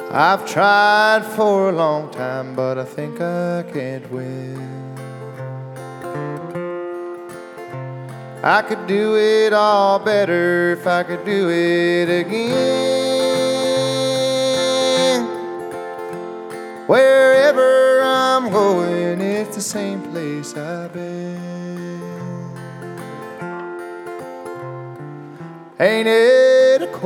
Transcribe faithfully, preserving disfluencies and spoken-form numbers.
I've tried for a long time, but I think I can't win. I could do it all better if I could do it again. Wherever I'm going, it's the same place I've been. Ain't it a